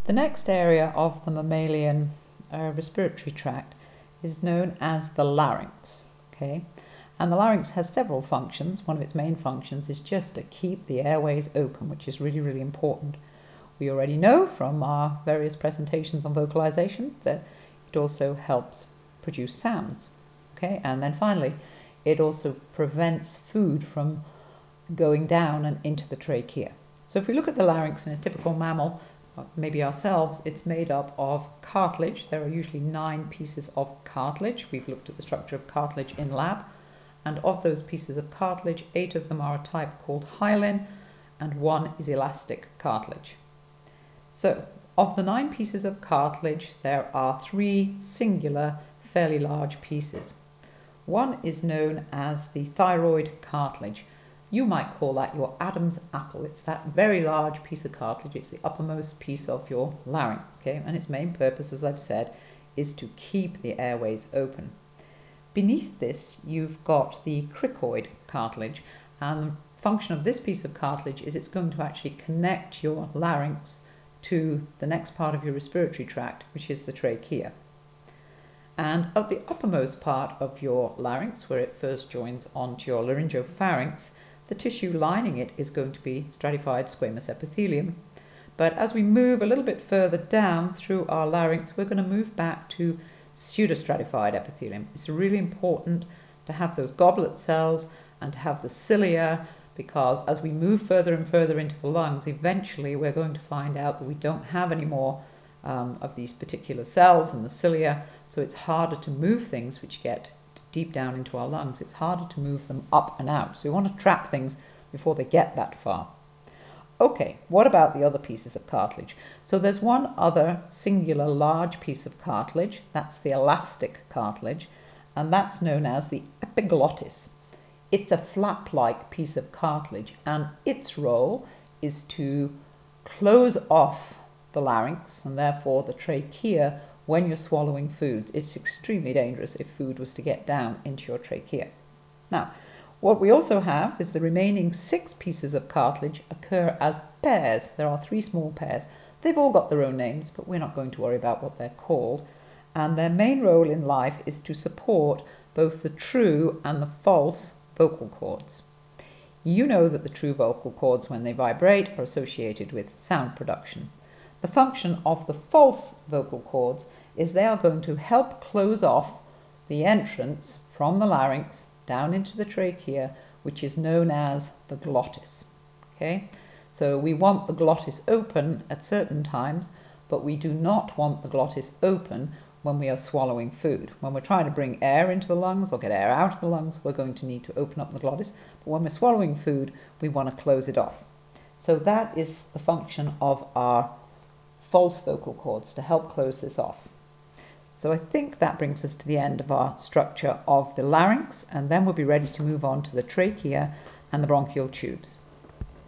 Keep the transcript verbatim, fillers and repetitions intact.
The next area of the mammalian uh, respiratory tract is known as the larynx. Okay, and the larynx has several functions. One of its main functions is just to keep the airways open, which is really, really important. We already know from our various presentations on vocalization that it also helps produce sounds. Okay, and then finally, it also prevents food from going down and into the trachea. So if we look at the larynx in a typical mammal, maybe ourselves, it's made up of cartilage. There are usually nine pieces of cartilage. We've looked at the structure of cartilage in lab. And of those pieces of cartilage, eight of them are a type called hyaline, and one is elastic cartilage. So, of the nine pieces of cartilage, there are three singular, fairly large pieces. One is known as the thyroid cartilage. You might call that your Adam's apple. It's that very large piece of cartilage. It's the uppermost piece of your larynx, okay? And its main purpose, as I've said, is to keep the airways open. Beneath this, you've got the cricoid cartilage, and the function of this piece of cartilage is it's going to actually connect your larynx to the next part of your respiratory tract, which is the trachea. And at the uppermost part of your larynx, where it first joins onto your laryngopharynx, the tissue lining it is going to be stratified squamous epithelium. But as we move a little bit further down through our larynx, we're going to move back to pseudostratified epithelium. It's really important to have those goblet cells and to have the cilia, because as we move further and further into the lungs, eventually we're going to find out that we don't have any more um, of these particular cells in the cilia, so it's harder to move things which get deep down into our lungs. It's harder to move them up and out. So we want to trap things before they get that far. Okay, what about the other pieces of cartilage? So there's one other singular large piece of cartilage. That's the elastic cartilage, and that's known as the epiglottis. It's a flap-like piece of cartilage, and its role is to close off the larynx and therefore the trachea when you're swallowing foods. It's extremely dangerous if food was to get down into your trachea. Now, what we also have is the remaining six pieces of cartilage occur as pairs. There are three small pairs. They've all got their own names, but we're not going to worry about what they're called. And their main role in life is to support both the true and the false vocal cords. You know that the true vocal cords, when they vibrate, are associated with sound production. The function of the false vocal cords is they are going to help close off the entrance from the larynx down into the trachea, which is known as the glottis. Okay? So we want the glottis open at certain times, but we do not want the glottis open when we are swallowing food. When we're trying to bring air into the lungs or get air out of the lungs, we're going to need to open up the glottis. But when we're swallowing food, we want to close it off. So that is the function of our false vocal cords, to help close this off. So I think that brings us to the end of our structure of the larynx, and then we'll be ready to move on to the trachea and the bronchial tubes.